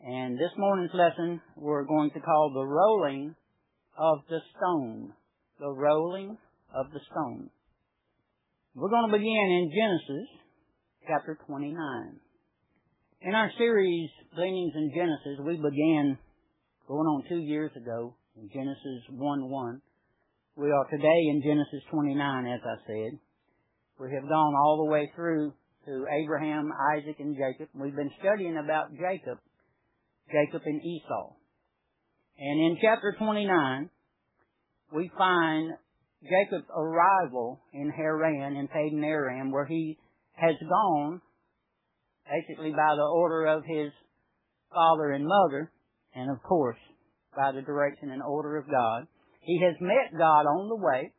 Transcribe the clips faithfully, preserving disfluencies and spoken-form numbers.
And this morning's lesson we're going to call the rolling of the stone. The rolling of the stone. We're going to begin in Genesis chapter twenty-nine. In our series, Gleanings in Genesis, we began going on two years ago in Genesis one one. We are today in Genesis twenty-nine, as I said. We have gone all the way through to Abraham, Isaac, and Jacob. We've been studying about Jacob, Jacob and Esau. And in chapter twenty-nine, we find Jacob's arrival in Haran, in Padan Aram, where he has gone, basically by the order of his father and mother, and of course, by the direction and order of God. He has met God on the way.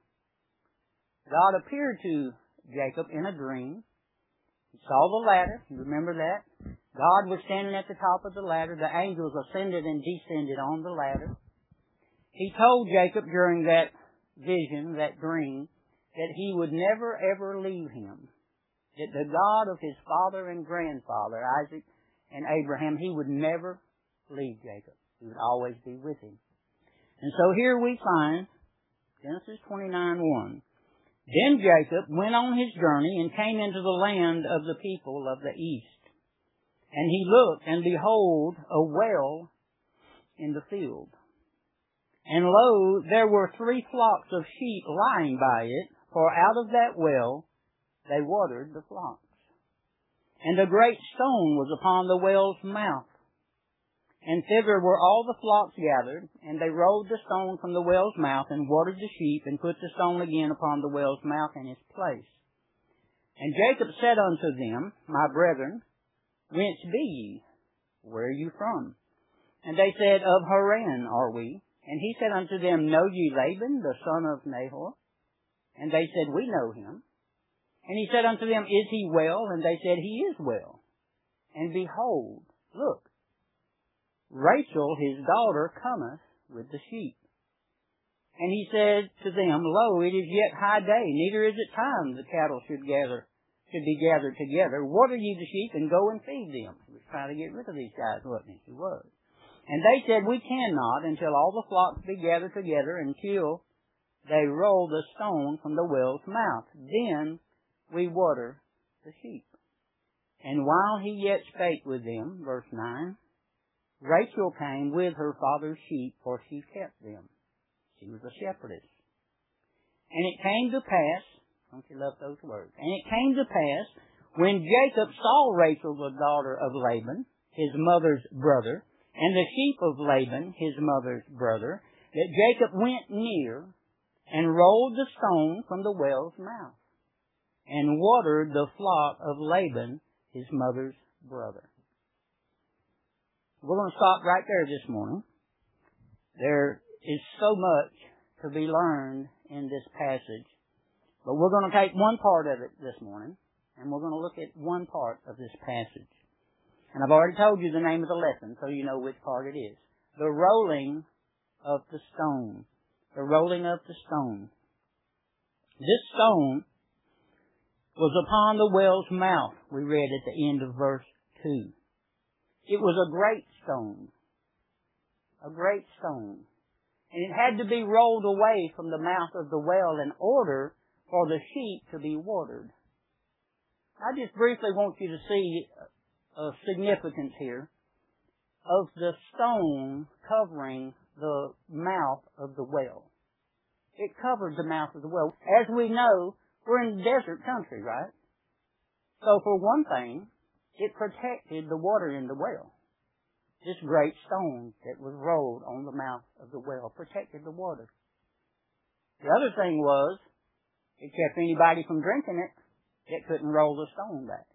God appeared to Jacob in a dream. He saw the ladder. You remember that? God was standing at the top of the ladder. The angels ascended and descended on the ladder. He told Jacob during that vision, that dream, that he would never ever leave him. That the God of his father and grandfather, Isaac and Abraham, he would never leave Jacob. He would always be with him. And so here we find Genesis twenty-nine one. Then Jacob went on his journey and came into the land of the people of the east. And he looked, and behold, a well in the field. And lo, there were three flocks of sheep lying by it, for out of that well they watered the flocks. And a great stone was upon the well's mouth. And thither were all the flocks gathered, and they rolled the stone from the well's mouth, and watered the sheep, and put the stone again upon the well's mouth in its place. And Jacob said unto them, My brethren, whence be ye? Where are you from? And they said, Of Haran are we. And he said unto them, Know ye Laban, the son of Nahor? And they said, We know him. And he said unto them, Is he well? And they said, He is well. And behold, look, Rachel his daughter cometh with the sheep. And he said to them, Lo, it is yet high day, neither is it time the cattle should gather, should be gathered together. Water ye the sheep, and go and feed them. He was trying to get rid of these guys, wasn't he? He was. And they said, We cannot until all the flocks be gathered together, until they roll the stone from the well's mouth. Then we water the sheep. And while he yet spake with them, verse nine, Rachel came with her father's sheep, for she kept them. She was a shepherdess. And it came to pass, don't you love those words? And it came to pass, when Jacob saw Rachel, the daughter of Laban, his mother's brother, and the sheep of Laban, his mother's brother, that Jacob went near and rolled the stone from the well's mouth, and watered the flock of Laban, his mother's brother. We're going to stop right there this morning. There is so much to be learned in this passage, but we're going to take one part of it this morning, and we're going to look at one part of this passage. And I've already told you the name of the lesson, so you know which part it is. The rolling of the stone. The rolling of the stone. This stone was upon the well's mouth, we read at the end of verse two. It was a great stone. A great stone. And it had to be rolled away from the mouth of the well in order for the sheep to be watered. I just briefly want you to see a significance here of the stone covering the mouth of the well. It covered the mouth of the well. As we know, we're in desert country, right? So for one thing, it protected the water in the well. This great stone that was rolled on the mouth of the well protected the water. The other thing was, it kept anybody from drinking it that couldn't roll the stone back.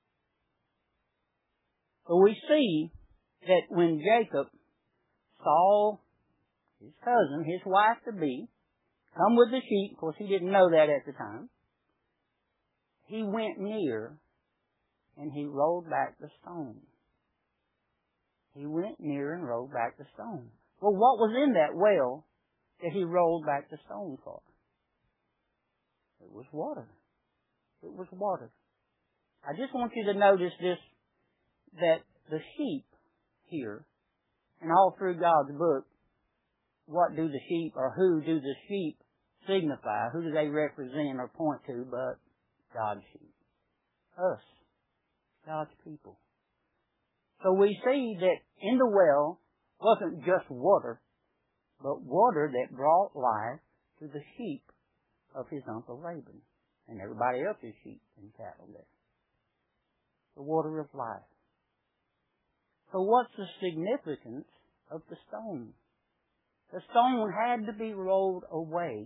So we see that when Jacob saw his cousin, his wife-to-be, come with the sheep, of course he didn't know that at the time, he went near and he rolled back the stone. He went near and rolled back the stone. Well, what was in that well that he rolled back the stone for? It was water. It was water. I just want you to notice this, that the sheep, here. And all through God's book, what do the sheep, or who do the sheep signify? Who do they represent or point to but God's sheep? Us. God's people. So we see that in the well wasn't just water, but water that brought life to the sheep of his uncle Laban and everybody else's sheep and cattle there. The water of life. So what's the significance of the stone? The stone had to be rolled away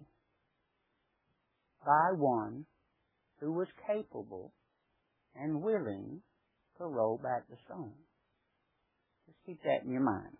by one who was capable and willing to roll back the stone. Just keep that in your mind.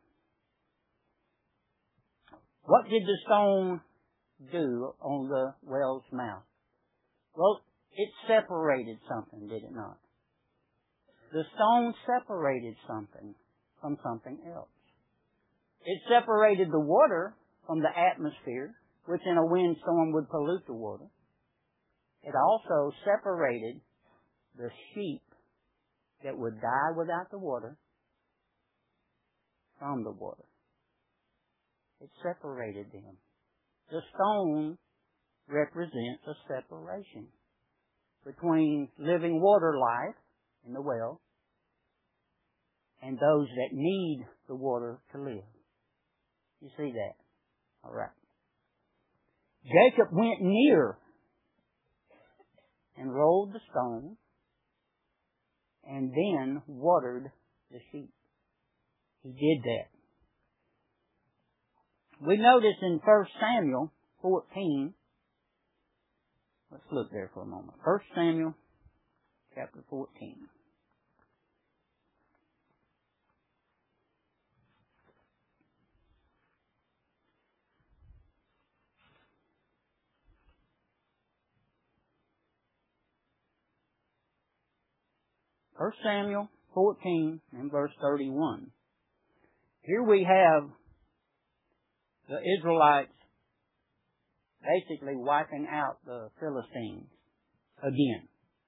What did the stone do on the well's mouth? Well, it separated something, did it not? The stone separated something from something else. It separated the water from the atmosphere, which in a windstorm would pollute the water. It also separated the sheep that would die without the water from the water. It separated them. The stone represents a separation between living water life in the well and those that need the water to live. You see that? All right. Jacob went near and rolled the stone and then watered the sheep. He did that. We notice in First Samuel fourteen, let's look there for a moment. First Samuel chapter fourteen. First Samuel fourteen and verse thirty-one. Here we have the Israelites basically wiping out the Philistines again.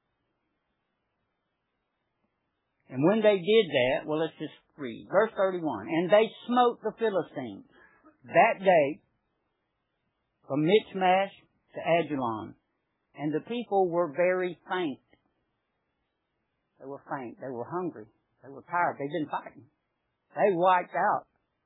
And when they did that, well, let's just read. Verse thirty-one. And they smote the Philistines that day from Michmash to Ajalon. And the people were very faint. They were faint. They were hungry. They were tired. They'd been fighting. They wiped out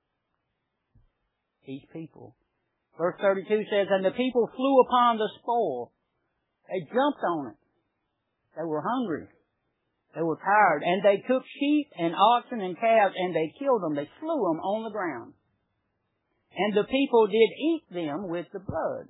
these people. Verse thirty-two says, and the people flew upon the spoil. They jumped on it. They were hungry. They were tired. And they took sheep and oxen and calves and they killed them. They slew them on the ground. And the people did eat them with the blood.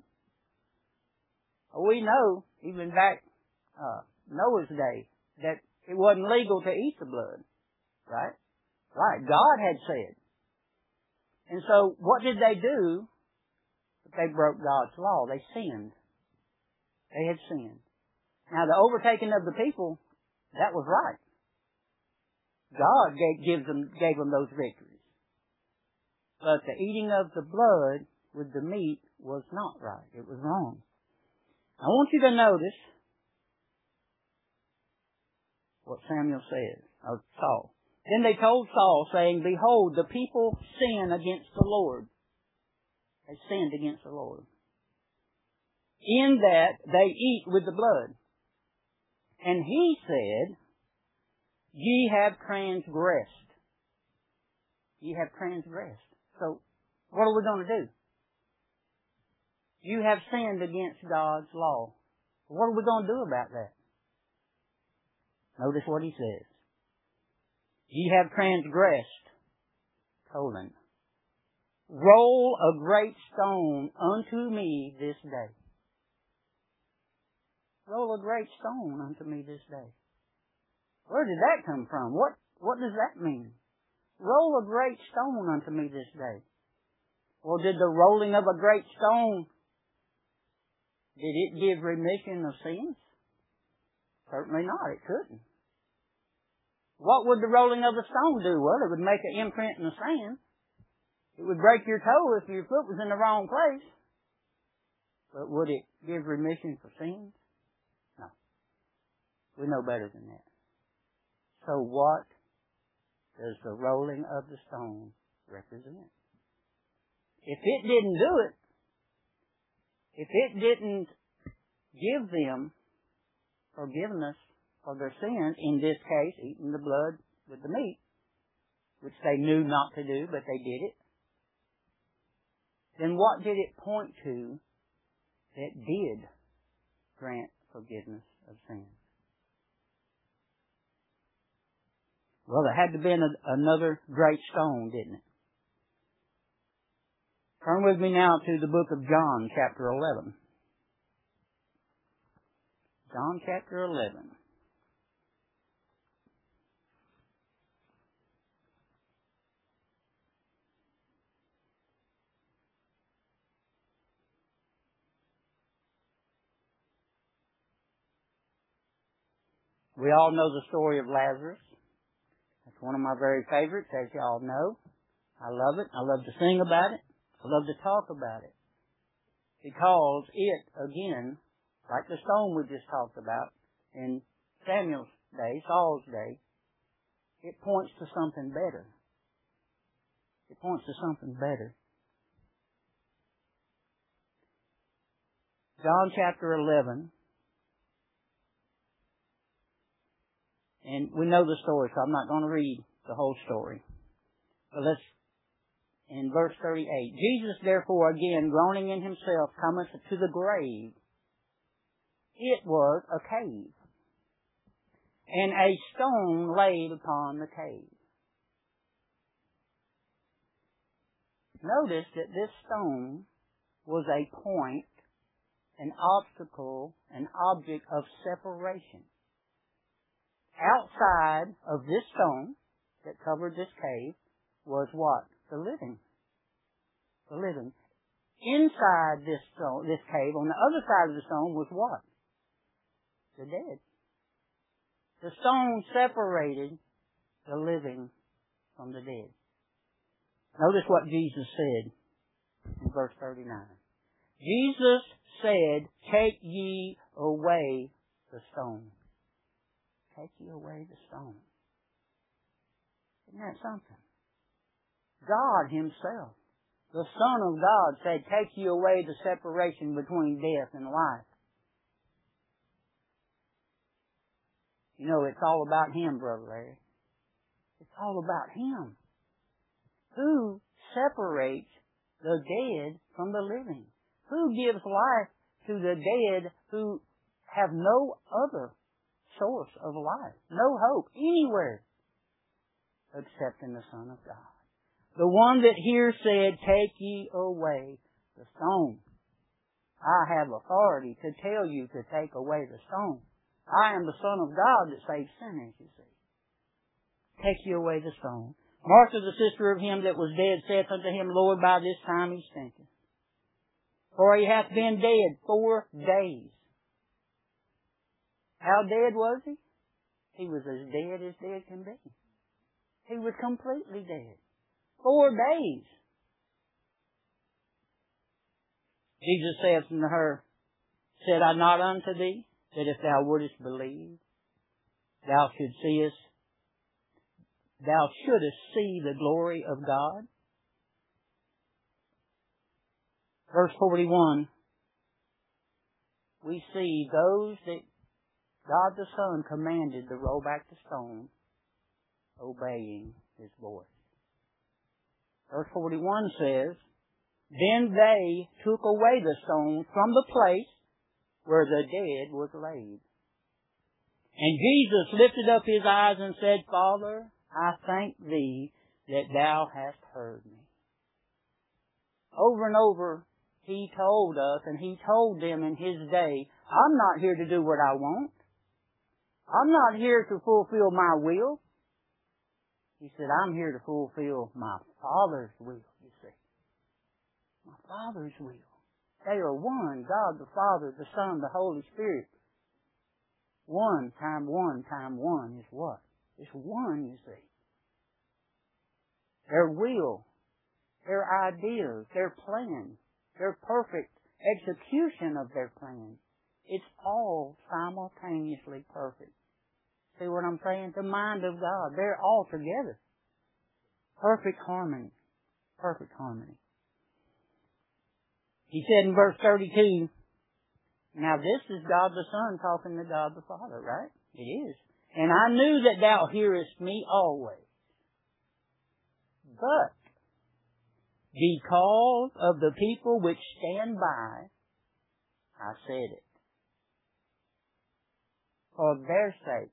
We know, even back uh, Noah's day, that it wasn't legal to eat the blood. Right? Right. God had said. And so, what did they do? They broke God's law. They sinned. They had sinned. Now, the overtaking of the people, that was right. God gave, gives them, gave them those victories. But the eating of the blood with the meat was not right. It was wrong. I want you to notice what Samuel says, or Saul. Then they told Saul, saying, behold, the people sin against the Lord. They sinned against the Lord. In that they eat with the blood. And he said, ye have transgressed. Ye have transgressed. So, what are we going to do? You have sinned against God's law. What are we going to do about that? Notice what he says. Ye have transgressed, colon, roll a great stone unto me this day. Roll a great stone unto me this day. Where did that come from? What, what does that mean? Roll a great stone unto me this day. Well, did the rolling of a great stone, did it give remission of sins? Certainly not. It couldn't. What would the rolling of a stone do? Well, it would make an imprint in the sand. It would break your toe if your foot was in the wrong place. But would it give remission for sins? No. We know better than that. So what does the rolling of the stone represent? If it didn't do it, if it didn't give them forgiveness for their sins, in this case, eating the blood with the meat, which they knew not to do, but they did it, then what did it point to that did grant forgiveness of sins? Well, there had to have been a, another great stone, didn't it? Turn with me now to the book of John, chapter eleven. John chapter eleven. We all know the story of Lazarus. That's one of my very favorites, as you all know. I love it. I love to sing about it. I love to talk about it. Because it, again, like the stone we just talked about in Samuel's day, Saul's day, it points to something better. It points to something better. John chapter eleven. And we know the story, so I'm not going to read the whole story. But let's, in verse thirty-eight, Jesus therefore again, groaning in himself, cometh to the grave. It was a cave, and a stone laid upon the cave. Notice that this stone was a point, an obstacle, an object of separation. Outside of this stone that covered this cave was what? The living. The living. Inside this stone, this cave, on the other side of the stone was what? The dead. The stone separated the living from the dead. Notice what Jesus said in verse thirty-nine. Jesus said, "Take ye away the stone." Take ye away the stone. Isn't that something? God himself, the Son of God, said, "Take ye away the separation between death and life." You know, it's all about him, Brother Larry. It's all about him. Who separates the dead from the living? Who gives life to the dead who have no other source of life, no hope anywhere except in the Son of God? The one that here said, "Take ye away the stone." I have authority to tell you to take away the stone. I am the Son of God that saves sinners, you see. Take ye away the stone. Martha, the sister of him that was dead, saith unto him, "Lord, by this time he stinketh. For he hath been dead four days." How dead was he? He was as dead as dead can be. He was completely dead. Four days. Jesus saith unto her, "Said I not unto thee, that if thou wouldest believe, thou should see us, thou shouldest see the glory of God?" Verse forty-one, we see those that God the Son commanded to roll back the stone, obeying his voice. Verse forty-one says, "Then they took away the stone from the place where the dead was laid. And Jesus lifted up his eyes and said, Father, I thank thee that thou hast heard me." Over and over, he told us, and he told them in his day, I'm not here to do what I want. I'm not here to fulfill my will. He said, I'm here to fulfill my Father's will, you see. My Father's will. They are one, God the Father, the Son, the Holy Spirit. One time one time one is what? It's one, you see. Their will, their ideas, their plans, their perfect execution of their plan. It's all simultaneously perfect. See what I'm saying? The mind of God. They're all together. Perfect harmony. Perfect harmony. He said in verse thirty-two, now this is God the Son talking to God the Father, right? It is. And I knew that thou hearest me always. But because of the people which stand by, I said it. For their sake.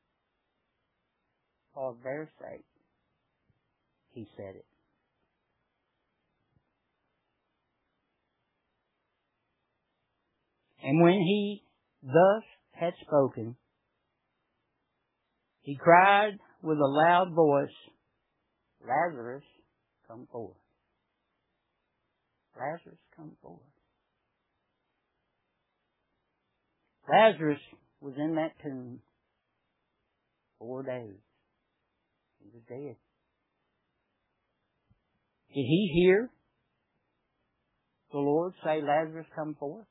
For their sake. He said it. And when he thus had spoken, he cried with a loud voice, Lazarus, come forth. Lazarus, come forth. Lazarus was in that tomb four days. He was dead. Did he hear the Lord say, Lazarus, come forth?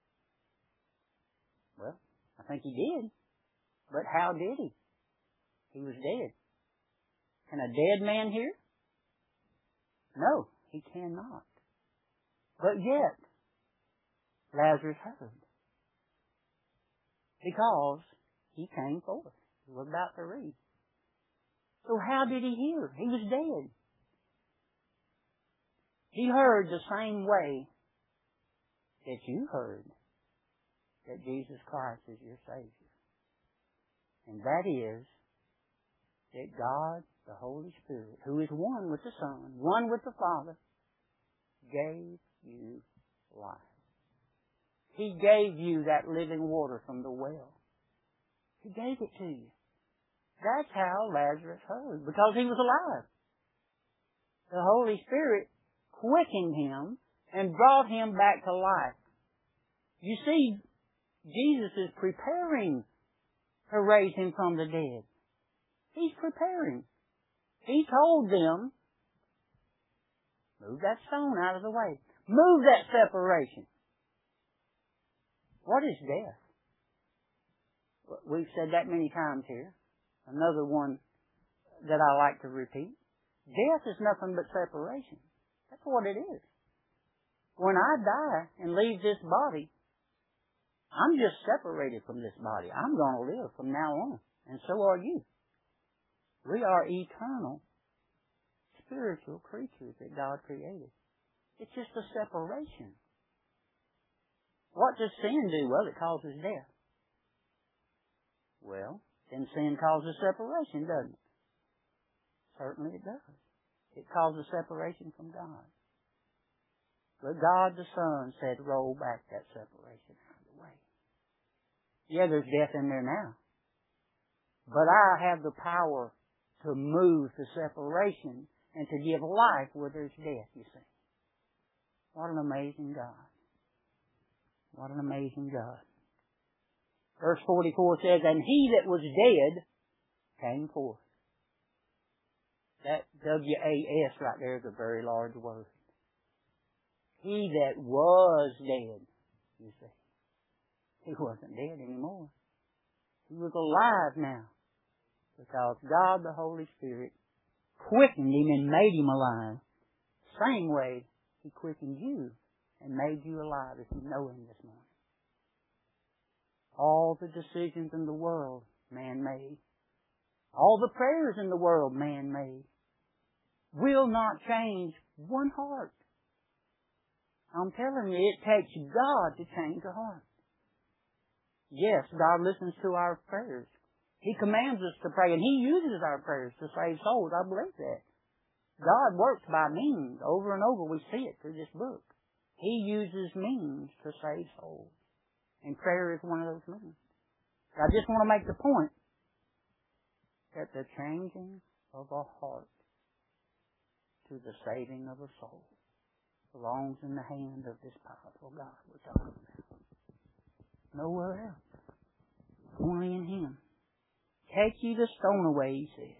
Well, I think he did. But how did he? He was dead. Can a dead man hear? No, he cannot. But yet, Lazarus heard. Because he came forth. We're about to read. So how did he hear? He was dead. He heard the same way that you heard that Jesus Christ is your Savior. And that is that God, the Holy Spirit, who is one with the Son, one with the Father, gave you life. He gave you that living water from the well. He gave it to you. That's how Lazarus heard, because he was alive. The Holy Spirit quickened him and brought him back to life. You see, Jesus is preparing to raise him from the dead. He's preparing. He told them, move that stone out of the way. Move that separation. What is death? We've said that many times here. Another one that I like to repeat. Death is nothing but separation. That's what it is. When I die and leave this body, I'm just separated from this body. I'm going to live from now on. And so are you. We are eternal, spiritual creatures that God created. It's just a separation. What does sin do? Well, it causes death. Well, then sin causes separation, doesn't it? Certainly it does. It causes separation from God. But God the Son said, roll back that separation out of the way. Yeah, there's death in there now. But I have the power to move the separation and to give life where there's death, you see. What an amazing God. What an amazing God. Verse forty-four says, and he that was dead came forth. That W A S right there is a very large word. He that was dead, you see. He wasn't dead anymore. He was alive now. Because God the Holy Spirit quickened him and made him alive. Same way he quickened you and made you alive if you know him this morning. All the decisions in the world, man made. All the prayers in the world, man made. Will not change one heart. I'm telling you, it takes God to change a heart. Yes, God listens to our prayers. He commands us to pray, and He uses our prayers to save souls. I believe that. God works by means. Over and over we see it through this book. He uses means to save souls. And prayer is one of those means. I just want to make the point that the changing of a heart to the saving of a soul belongs in the hand of this powerful God we're talking about. Nowhere else. Only in Him. Take ye the stone away, He said.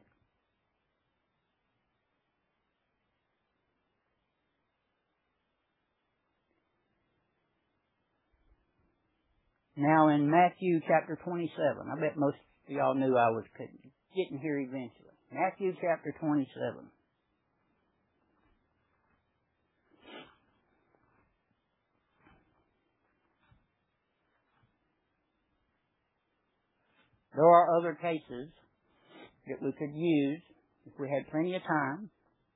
Now in Matthew chapter twenty-seven, I bet most of y'all knew I was getting here eventually. Matthew chapter twenty-seven. There are other cases that we could use if we had plenty of time.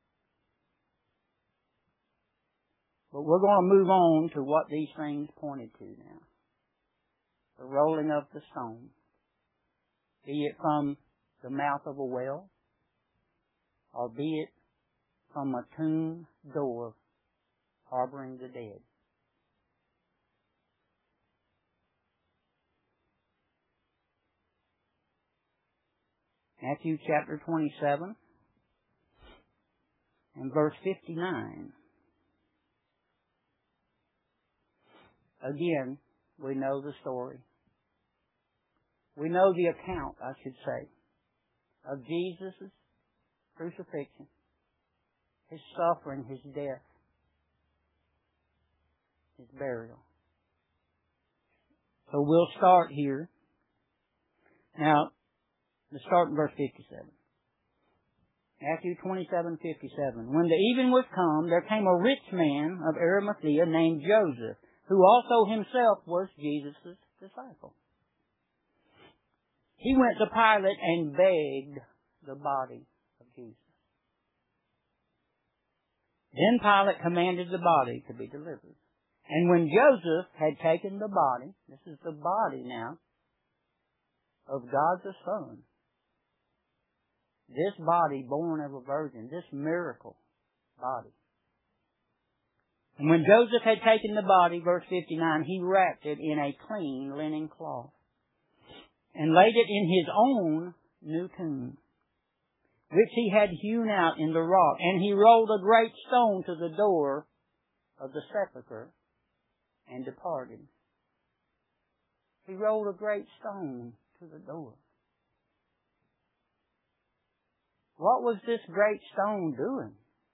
But we're going to move on to what these things pointed to now. The rolling of the stone. Be it from the mouth of a well, or be it from a tomb door harboring the dead. Matthew chapter twenty-seven and verse fifty-nine. Again, we know the story. We know the account, I should say, of Jesus' crucifixion, His suffering, His death, His burial. So we'll start here. Now, let's start in verse fifty-seven. Matthew twenty-seven, fifty-seven. When the even was come, there came a rich man of Arimathea named Joseph, who also himself was Jesus' disciple. He went to Pilate and begged the body of Jesus. Then Pilate commanded the body to be delivered. And when Joseph had taken the body, this is the body now, of God the Son, this body born of a virgin, this miracle body. And when Joseph had taken the body, verse fifty-nine, he wrapped it in a clean linen cloth and laid it in his own new tomb, which he had hewn out in the rock. And he rolled a great stone to the door of the sepulchre and departed. He rolled a great stone to the door. What was this great stone doing?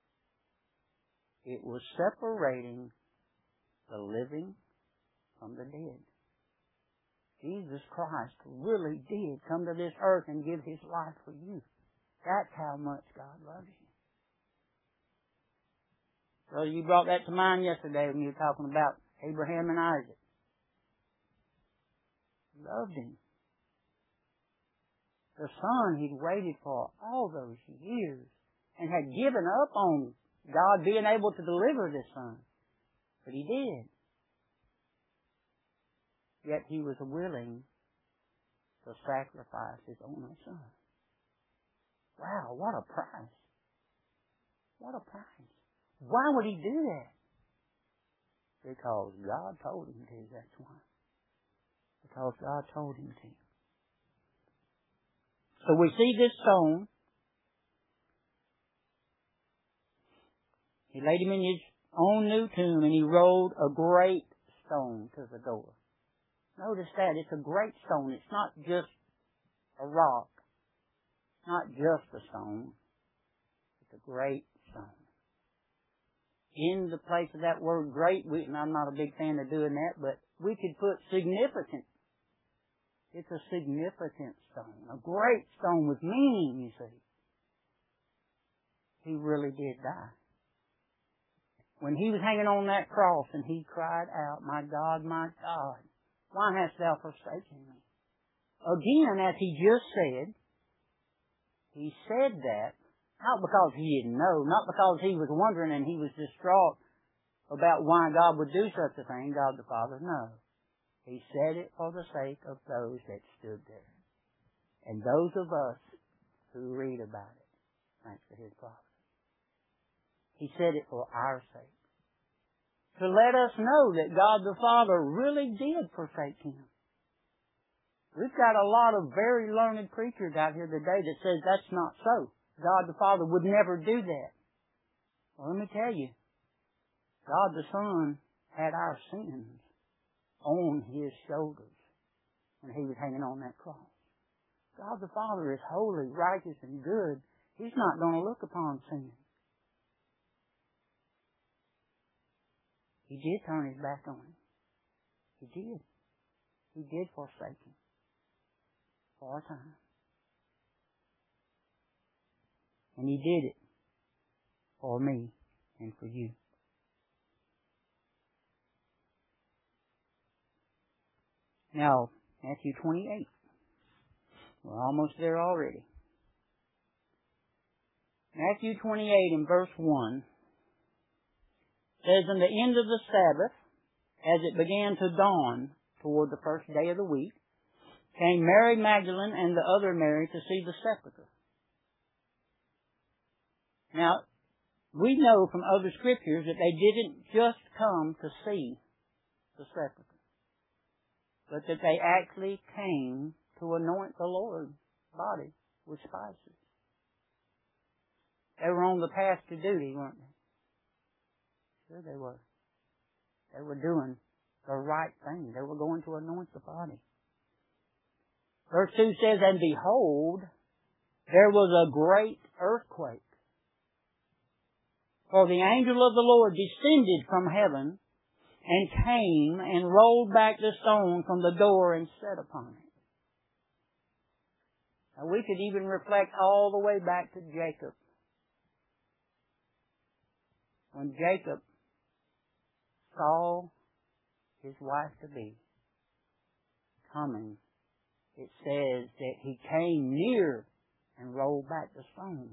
It was separating the living from the dead. Jesus Christ really did come to this earth and give His life for you. That's how much God loves you. So you brought that to mind yesterday when you were talking about Abraham and Isaac. He loved him. The son he'd waited for all those years and had given up on God being able to deliver this son. But He did. Yet He was willing to sacrifice His only son. Wow, what a price. What a price. Why would He do that? Because God told Him to, that's why. Because God told Him to. So we see this stone. He laid him in his own new tomb and he rolled a great stone to the door. Notice that. It's a great stone. It's not just a rock. It's not just a stone. It's a great stone. In the place of that word great, we, and I'm not a big fan of doing that, but we could put significant. It's a significant stone. A great stone with meaning, you see. He really did die. When He was hanging on that cross and He cried out, "My God, my God, why hast Thou forsaken me?" Again, as He just said, He said that not because He didn't know, not because He was wondering and He was distraught about why God would do such a thing, God the Father. No. He said it for the sake of those that stood there. And those of us who read about it, thanks to His providence. He said it for our sake. To let us know that God the Father really did forsake Him. We've got a lot of very learned preachers out here today that says that's not so. God the Father would never do that. Well, let me tell you, God the Son had our sins on His shoulders when He was hanging on that cross. God the Father is holy, righteous, and good. He's not going to look upon sin. He did turn His back on Him. He did. He did forsake Him for a time. And He did it for me and for you. Now, Matthew twenty-eight. We're almost there already. Matthew twenty-eight and verse one says, "In the end of the Sabbath, as it began to dawn toward the first day of the week, came Mary Magdalene and the other Mary to see the sepulchre." Now, we know from other scriptures that they didn't just come to see the sepulchre, but that they actually came to anoint the Lord's body with spices. They were on the path to duty, weren't they? Sure they were. They were doing the right thing. They were going to anoint the body. Verse two says, "And behold, there was a great earthquake. For the angel of the Lord descended from heaven and came and rolled back the stone from the door and sat upon it." Now we could even reflect all the way back to Jacob. When Jacob saw his wife-to-be coming, it says that he came near and rolled back the stone.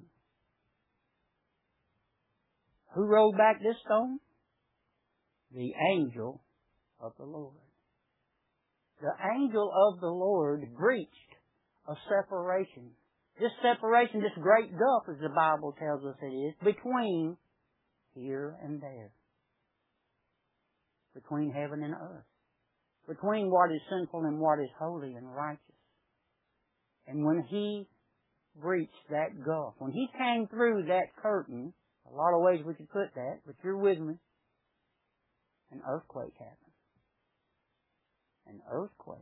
Who rolled back this stone? The angel of the Lord. The angel of the Lord breached a separation. This separation, this great gulf, as the Bible tells us it is, between here and there. Between heaven and earth. Between what is sinful and what is holy and righteous. And when he breached that gulf, when he came through that curtain, a lot of ways we could put that, but you're with me, an earthquake happened. An earthquake.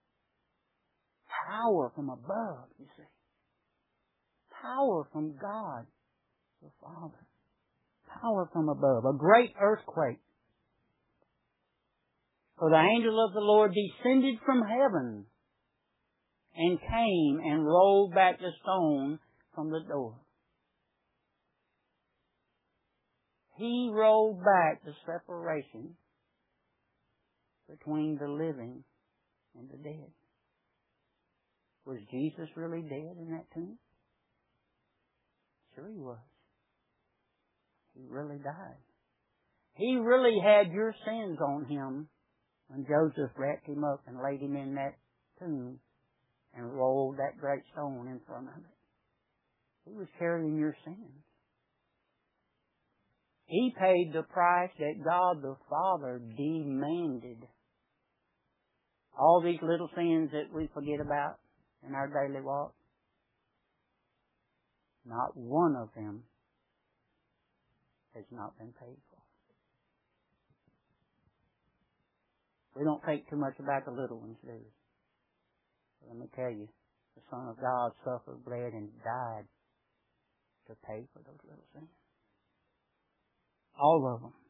Power from above, you see. Power from God the Father. Power from above. A great earthquake. For the angel of the Lord descended from heaven and came and rolled back the stone from the door. He rolled back the separation between the living and the dead. Was Jesus really dead in that tomb? Sure he was. He really died. He really had your sins on him when Joseph wrapped him up and laid him in that tomb and rolled that great stone in front of it. He was carrying your sins. He paid the price that God the Father demanded. All these little sins that we forget about in our daily walk, not one of them has not been paid for. We don't think too much about the little ones, do we? But let me tell you, the Son of God suffered, bled, and died to pay for those little sins. All of them.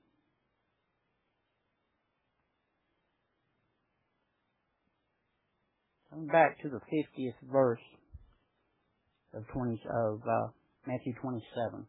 Come back to the fiftieth verse of twenty of uh, Matthew twenty-seven.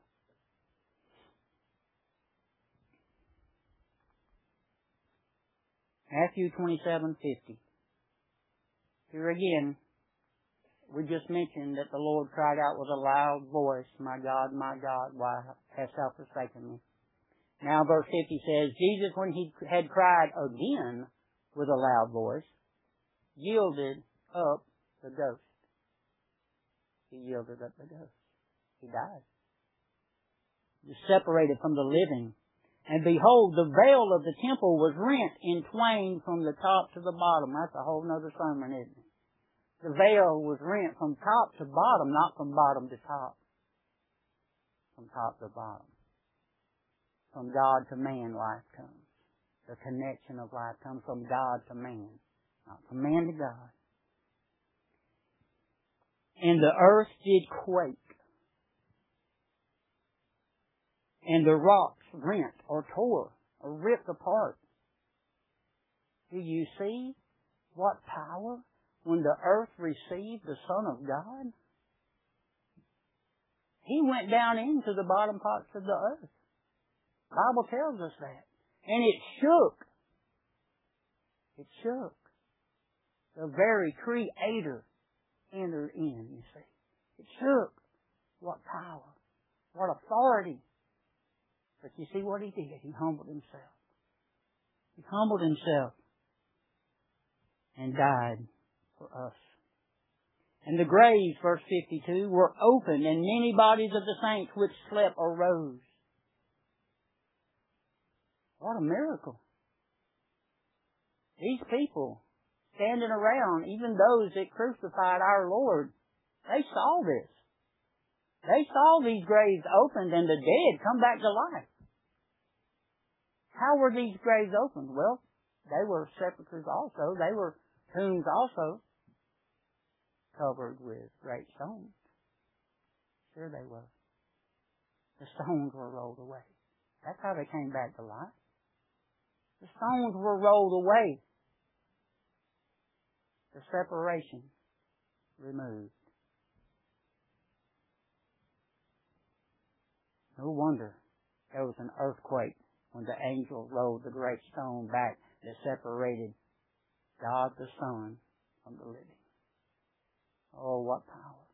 Matthew twenty-seven fifty. Here again, we just mentioned that the Lord cried out with a loud voice, "My God, my God, why hast thou forsaken me?" Now verse fifty says, Jesus, when he had cried again with a loud voice, yielded up the ghost. He yielded up the ghost. He died. He was separated from the living. And behold, the veil of the temple was rent in twain from the top to the bottom. That's a whole other sermon, isn't it? The veil was rent from top to bottom, not from bottom to top. From top to bottom. From God to man, life comes. The connection of life comes from God to man, not from man to God. And the earth did quake, and the rocks rent or tore or ripped apart. Do you see what power when the earth received the Son of God? He went down into the bottom parts of the earth. The Bible tells us that. And it shook. It shook. The very Creator entered in, you see. It shook. What power. What authority. But you see what he did? He humbled himself. He humbled himself and died for us. And the graves, verse fifty-two, were opened, and many bodies of the saints which slept arose. What a miracle. These people standing around, even those that crucified our Lord, they saw this. They saw these graves opened and the dead come back to life. How were these graves opened? Well, they were sepulchres also. They were tombs also, covered with great stones. Sure they were. The stones were rolled away. That's how they came back to life. The stones were rolled away. The separation removed. No wonder there was an earthquake when the angel rolled the great stone back that separated God the Son from the living. Oh, what power.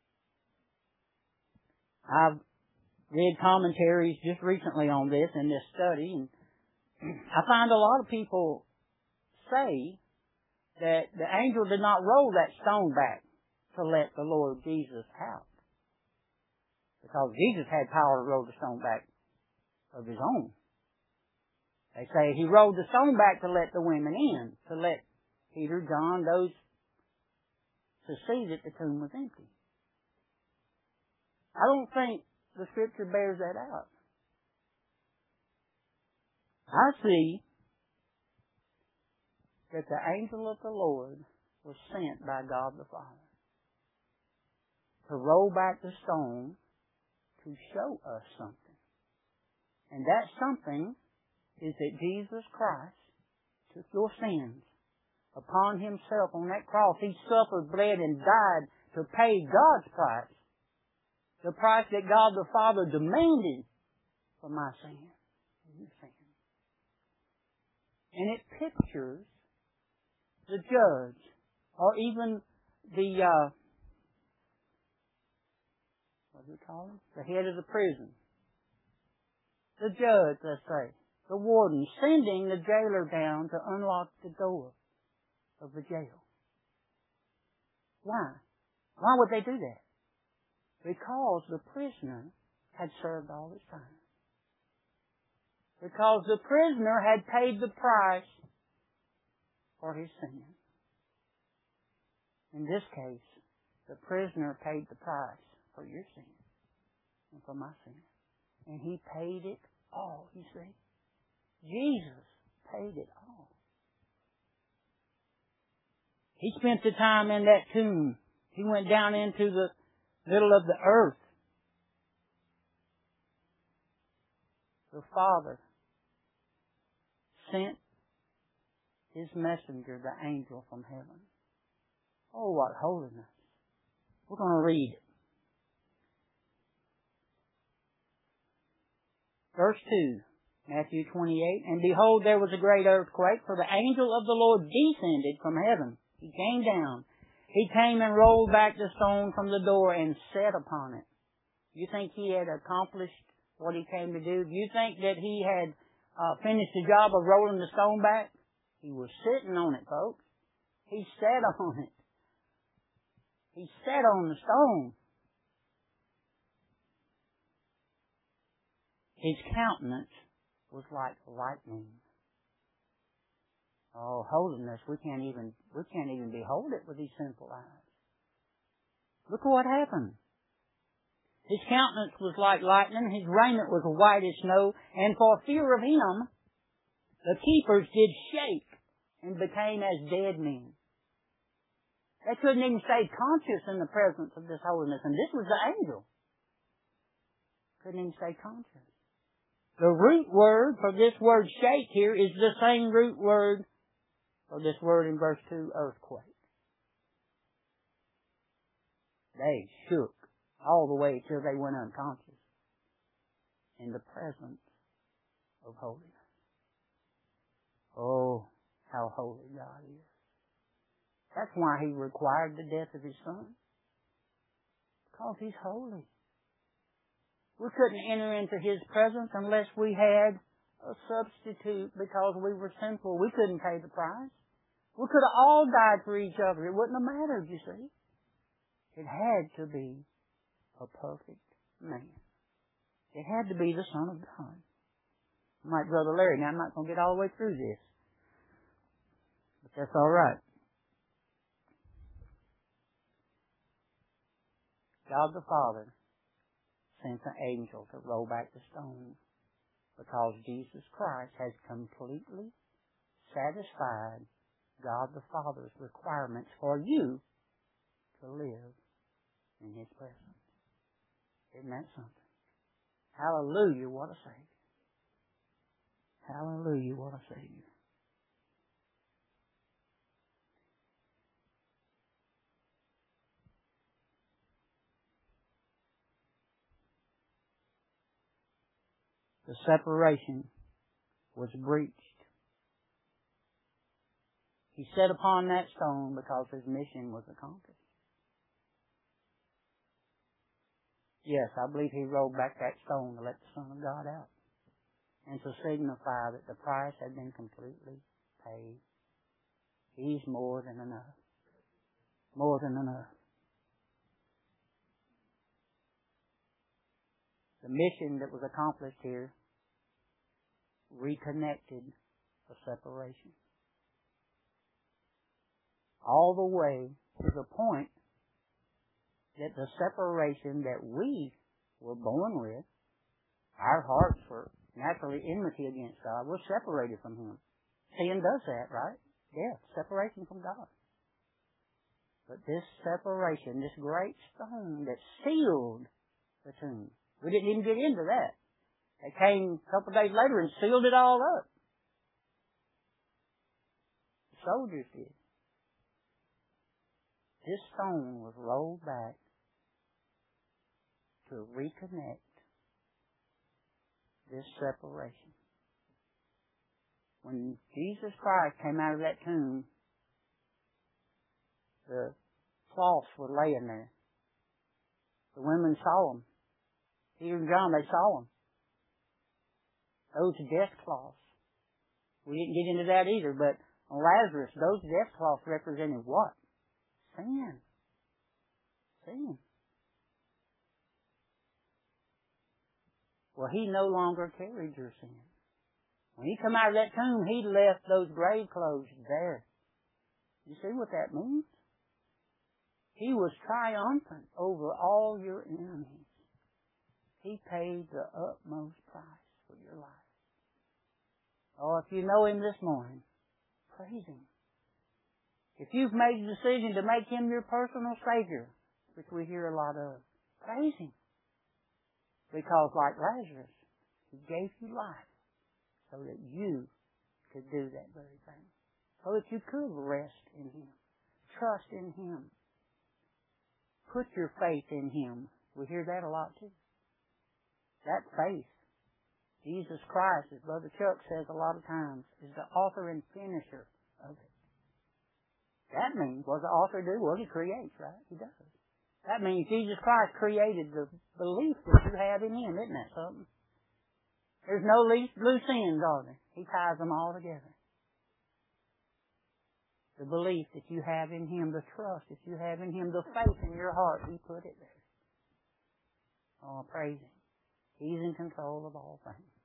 I've read commentaries just recently on this in this study, and I find a lot of people say that the angel did not roll that stone back to let the Lord Jesus out. Because Jesus had power to roll the stone back of his own. They say he rolled the stone back to let the women in, to let Peter, John, those to see that the tomb was empty. I don't think the Scripture bears that out. I see that the angel of the Lord was sent by God the Father to roll back the stone to show us something. And that something is that Jesus Christ took your sins upon himself on that cross. He suffered, bled, and died to pay God's price. The price that God the Father demanded for my sin and your sin. And it pictures the judge, or even the, uh, what do we call him? The head of the prison. The judge, let's say. The warden, sending the jailer down to unlock the door of the jail. Why? Why would they do that? Because the prisoner had served all his time. Because the prisoner had paid the price for his sin. In this case, the prisoner paid the price for your sin and for my sin. And he paid it all, you see. Jesus paid it all. He spent the time in that tomb. He went down into the middle of the earth. The Father sent his messenger, the angel from heaven. Oh, what holiness. We're going to read it. Verse two, Matthew twenty-eight, and behold, there was a great earthquake, for the angel of the Lord descended from heaven. He came down. He came and rolled back the stone from the door and sat upon it. You think he had accomplished what he came to do? Do you think that he had uh, finished the job of rolling the stone back? He was sitting on it, folks. He sat on it. He sat on the stone. His countenance was like lightning. Oh, holiness, we can't even, we can't even behold it with these sinful eyes. Look at what happened. His countenance was like lightning, his raiment was white as snow, and for fear of him, the keepers did shake and became as dead men. They couldn't even stay conscious in the presence of this holiness, and this was the angel. Couldn't even stay conscious. The root word for this word shake here is the same root word for this word in verse two, earthquake. They shook all the way till they went unconscious in the presence of holiness. Oh, how holy God is. That's why He required the death of His Son. Because He's holy. We couldn't enter into His presence unless we had a substitute because we were sinful. We couldn't pay the price. We could have all died for each other. It wouldn't have mattered, you see. It had to be a perfect man. It had to be the Son of God. Like Brother Larry. Now, I'm not going to get all the way through this. But that's all right. God the Father sent an angel to roll back the stone because Jesus Christ has completely satisfied God the Father's requirements for you to live in His presence. Isn't that something? Hallelujah, what a Savior. Hallelujah, what a Savior. The separation was breached. He sat upon that stone because His mission was accomplished. Yes, I believe He rolled back that stone to let the Son of God out and to signify that the price had been completely paid. He's more than enough. More than enough. The mission that was accomplished here reconnected the separation. All the way to the point that the separation that we were born with, our hearts were naturally enmity against God. We're separated from Him. Sin does that, right? Yeah, separation from God. But this separation, this great stone that sealed the tomb, we didn't even get into that. They came a couple of days later and sealed it all up. The soldiers did. This stone was rolled back to reconnect this separation. When Jesus Christ came out of that tomb, the cloths were laying there. The women saw them. Peter and John, they saw them. Those death cloths. We didn't get into that either, but on Lazarus, those death cloths represented what? Sin. Sin. Well, He no longer carried your sin. When He come out of that tomb, He left those grave clothes there. You see what that means? He was triumphant over all your enemies. He paid the utmost price for your life. Oh, if you know Him this morning, praise Him. If you've made the decision to make Him your personal Savior, which we hear a lot of, praise Him. Because like Lazarus, He gave you life so that you could do that very thing. So that you could rest in Him. Trust in Him. Put your faith in Him. We hear that a lot too. That faith, Jesus Christ, as Brother Chuck says a lot of times, is the author and finisher of it. That means, what does the author do? Well, He creates, right? He does. That means Jesus Christ created the belief that you have in Him. Isn't that something? There's no loose ends, are there? He ties them all together. The belief that you have in Him, the trust that you have in Him, the faith in your heart, He put it there. Oh, praise Him. He's in control of all things.